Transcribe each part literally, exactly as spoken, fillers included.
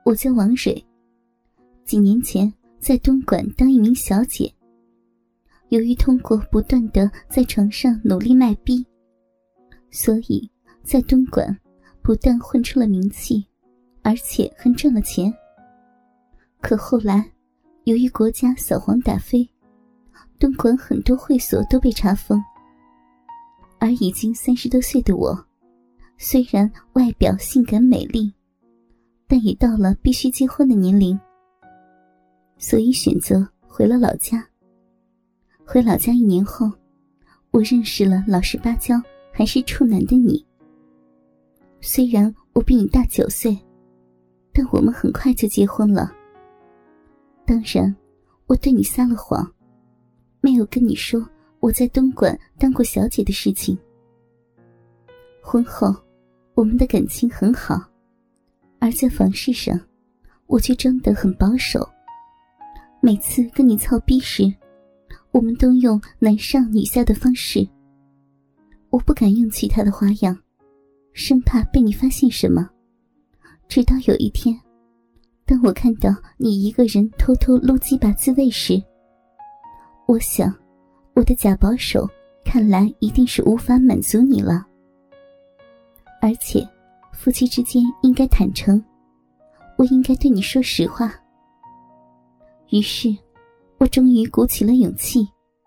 我叫王蕊，几年前在东莞当一名小姐。由于通过不断地在床上努力卖逼，所以在东莞不但混出了名气，而且还赚了钱。可后来由于国家扫黄打非，东莞很多会所都被查封，而已经三十多岁的我，虽然外表性感美丽，但也到了必须结婚的年龄，所以选择回了老家。回老家一年后，我认识了老实巴交还是处男的你。虽然我比你大九岁，但我们很快就结婚了。当然我对你撒了谎，没有跟你说我在东莞当过小姐的事情。婚后我们的感情很好，而在房事上我却装得很保守。每次跟你操逼时，我们都用男上女下的方式，我不敢用其他的花样，生怕被你发现什么。直到有一天，当我看到你一个人偷偷撸鸡巴自慰时，我想我的假保守看来一定是无法满足你了。而且夫妻之间应该坦诚，我应该对你说实话。于是我终于鼓起了勇气。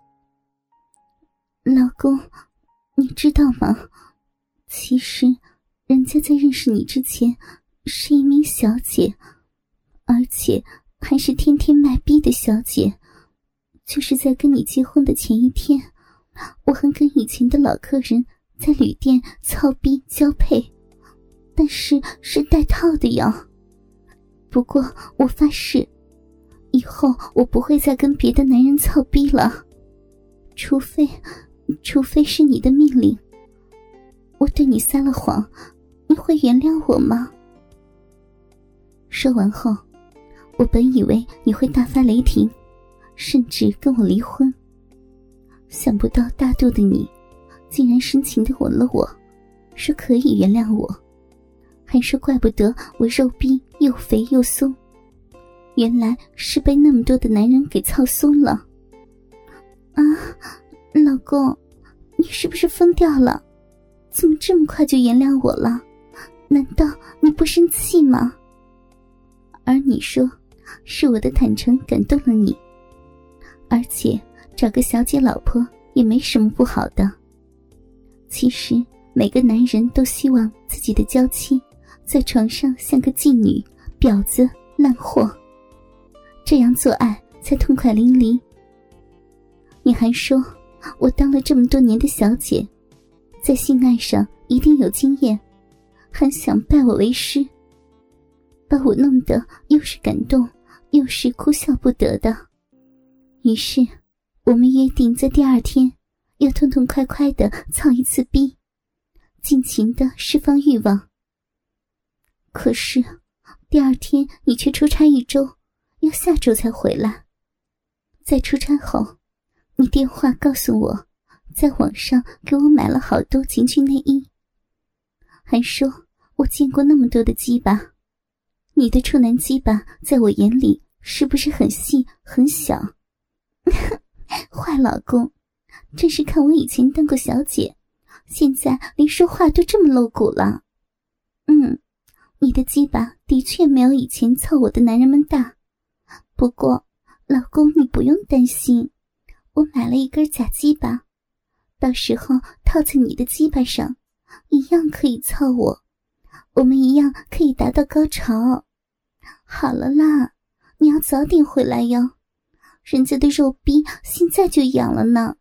老公，你知道吗？其实人家在认识你之前是一名小姐，而且还是天天卖逼的小姐。就是在跟你结婚的前一天，我还跟以前的老客人在旅店操逼交配，但是是带套的呀。不过我发誓，以后我不会再跟别的男人操逼了，除非除非是你的命令。我对你撒了谎，你会原谅我吗？说完后，我本以为你会大发雷霆，甚至跟我离婚，想不到大度的你竟然深情地吻了我，说可以原谅我，还说怪不得我肉逼又肥又松，原来是被那么多的男人给操松了。啊，老公，你是不是疯掉了？怎么这么快就原谅我了？难道你不生气吗？而你说是我的坦诚感动了你，而且找个小姐老婆也没什么不好的。其实每个男人都希望自己的娇妻在床上像个妓女、婊子、烂货，这样做爱才痛快淋漓。你还说我当了这么多年的小姐，在性爱上一定有经验，还想拜我为师，把我弄得又是感动又是哭笑不得的。于是我们约定在第二天要痛痛快快地操一次逼，尽情地释放欲望。可是第二天你却出差一周，要下周才回来。在出差后，你电话告诉我在网上给我买了好多情趣内衣，还说我见过那么多的鸡巴，你的处男鸡巴在我眼里是不是很细很小？坏老公，真是看我以前当过小姐，现在连说话都这么露骨了。嗯，你的鸡巴的确没有以前操我的男人们大，不过老公你不用担心，我买了一根假鸡巴，到时候套在你的鸡巴上，一样可以操我，我们一样可以达到高潮。好了啦，你要早点回来哟，人家的肉逼现在就痒了呢。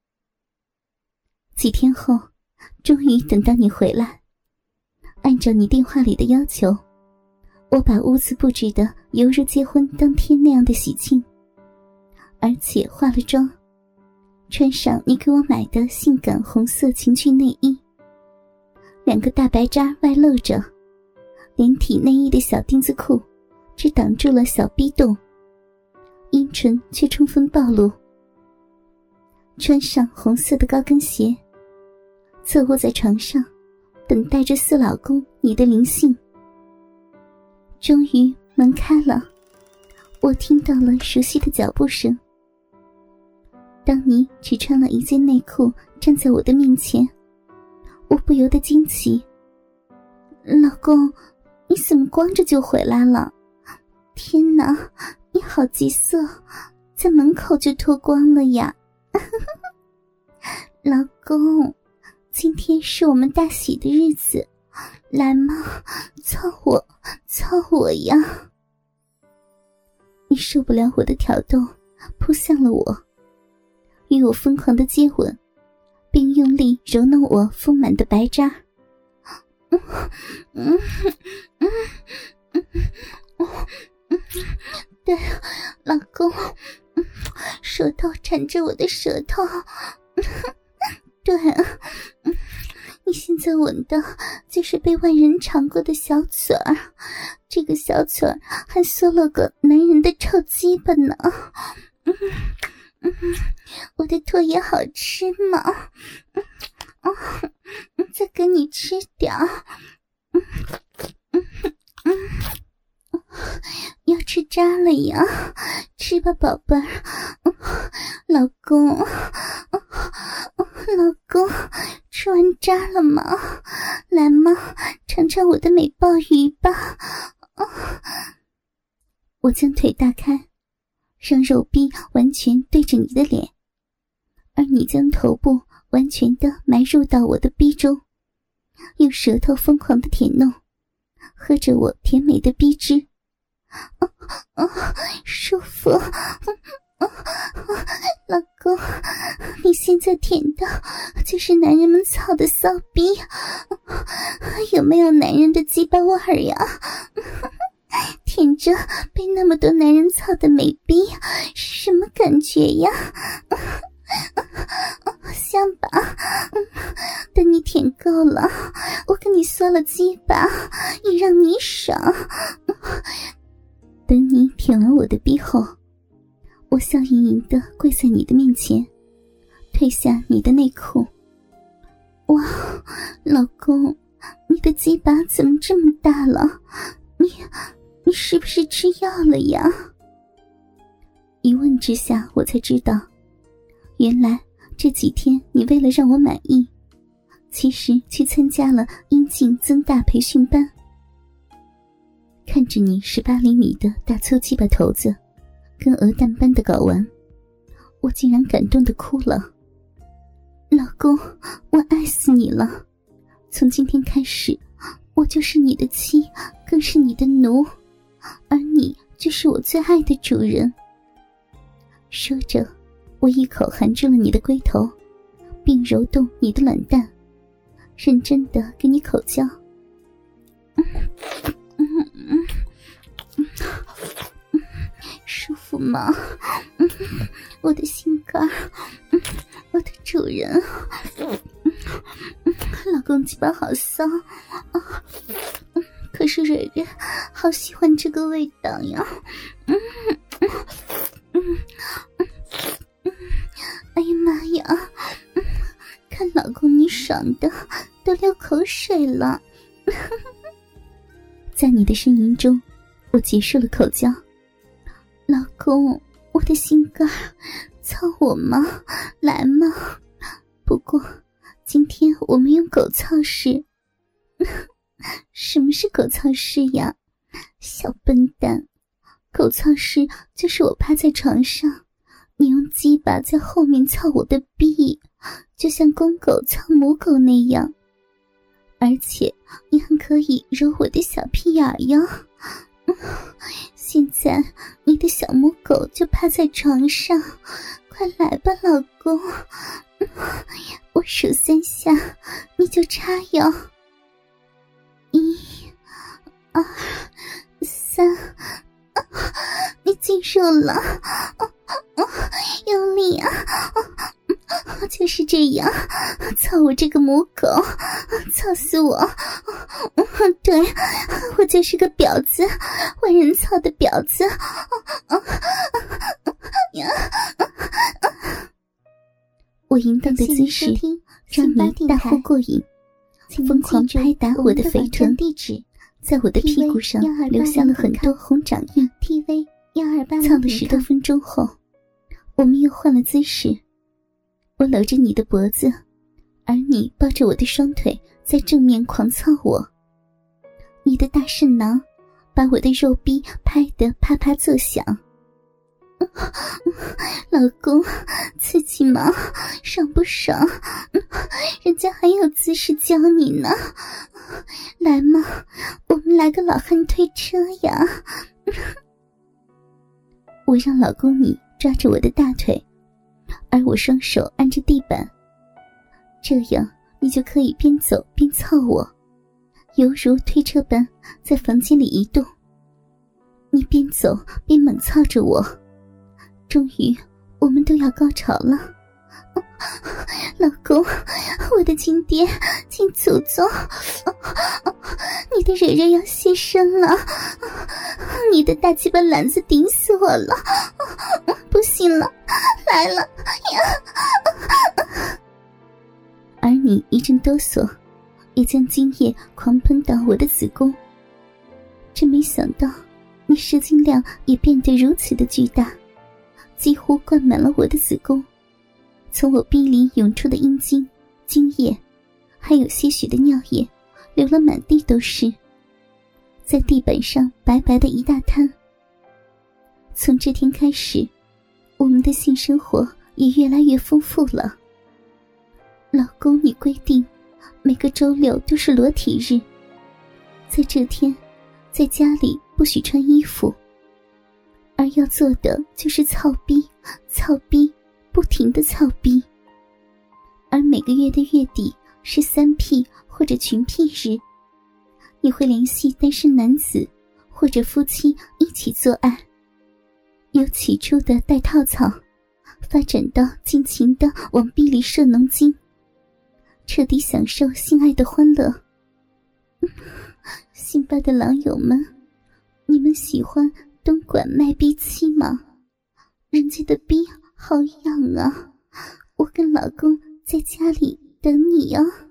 几天后，终于等到你回来。按照你电话里的要求，我把屋子布置得犹如结婚当天那样的喜庆，而且化了妆，穿上你给我买的性感红色情趣内衣，两个大白渣外露着，连体内衣的小丁字裤只挡住了小逼洞，阴唇却充分暴露。穿上红色的高跟鞋，侧卧在床上，等待着四老公你的灵性。终于门开了，我听到了熟悉的脚步声。当你只穿了一件内裤站在我的面前，我不由得惊奇。老公，你怎么光着就回来了？天哪，你好急色，在门口就脱光了呀。老公，今天是我们大喜的日子，来嘛，操我，操我呀。你受不了我的挑逗，扑向了我，与我疯狂的接吻，并用力揉弄我丰满的白渣。嗯嗯嗯嗯嗯，对，老公，舌头缠着我的舌头。对，你现在吻的就是被万人尝过的小嘴儿，这个小嘴儿还缩了个男人的臭鸡巴呢。嗯嗯，我的唾液好吃吗？嗯嗯，再给你吃点儿。嗯嗯嗯，要吃渣了呀，吃吧宝贝儿。老公，老公，吃完渣了吗？来嘛，尝尝我的美鲍鱼吧。我将腿大开，让肉壁完全对着你的脸，而你将头部完全的埋入到我的逼中，用舌头疯狂的舔弄，喝着我甜美的逼汁。啊啊，舒服。老公，你现在舔的就是男人们操的骚逼，有没有男人的鸡巴味儿呀？舔着被那么多男人操的美逼是什么感觉呀？香吧，等你舔够了，我给你缩了鸡巴，也让你爽。等你舔完我的逼后，我笑盈盈地跪在你的面前，褪下你的内裤。哇，老公，你的鸡巴怎么这么大了？你你是不是吃药了呀？一问之下，我才知道，原来这几天你为了让我满意，其实去参加了阴茎增大培训班。看着你十八厘米的大粗鸡巴头子跟鹅蛋般的睾丸，我竟然感动地哭了。老公，我爱死你了，从今天开始，我就是你的妻，更是你的奴，而你就是我最爱的主人。说着，我一口含住了你的龟头，并揉动你的卵蛋，认真地给你口交。嗯嗯嗯嗯，舒服吗？嗯，我的心肝，嗯，我的主人，嗯嗯，老公鸡巴好骚啊！嗯，可是蕊蕊好喜欢这个味道呀！嗯嗯嗯嗯嗯，哎呀妈呀！嗯，看老公你爽的都流口水了。在你的呻吟中，我结束了口交。老公，我的心肝，操我吗？来嘛！不过今天我们用狗操式。什么是狗操式呀？小笨蛋，狗操式就是我趴在床上，你用鸡巴在后面操我的逼，就像公狗操母狗那样。而且你还可以揉我的小屁眼哟。现在你的小母狗就趴在床上，快来吧老公，我数三下你就插腰。一二三，你进入了，用力啊，就是这样，操我这个母狗，操死我！对，我就是个婊子，万人操的婊子。我淫荡的姿势让你大呼过瘾，疯狂拍打我的肥臀，地址在我的屁股上留下了很多红掌印。 T V 幺二八， 操了十多分钟后，我们又换了姿势。我搂着你的脖子，而你抱着我的双腿在正面狂操我。你的大肾囊把我的肉壁拍得啪啪作响。老公，刺激吗？爽不爽？人家还有姿势教你呢。来嘛，我们来个老汉推车呀。我让老公你抓着我的大腿，而我双手按着地板，这样你就可以边走边操我，犹如推车般在房间里移动。你边走边猛操着我，终于我们都要高潮了。老公，我的亲爹，亲祖宗，你的惹惹要牺牲了，你的大鸡巴篮子顶死我了，不行了，来了呀！而你一阵哆嗦，也将精液狂喷到我的子宫。真没想到你射精量也变得如此的巨大，几乎灌满了我的子宫。从我逼里涌出的阴茎、精液，还有些许的尿液，流了满地都是，在地板上白白的一大滩。从这天开始，我们的性生活也越来越丰富了。老公，你规定每个周六都是裸体日，在这天，在家里不许穿衣服，而要做的就是操逼、操逼。不停的操逼，而每个月的月底是三屁或者群屁日，你会联系单身男子或者夫妻一起做爱，由起初的戴套草发展到尽情的往逼里射浓精，彻底享受性爱的欢乐。性吧的狼友们，你们喜欢东莞卖逼妻吗？人家的逼好痒啊，我跟老公在家里等你哦。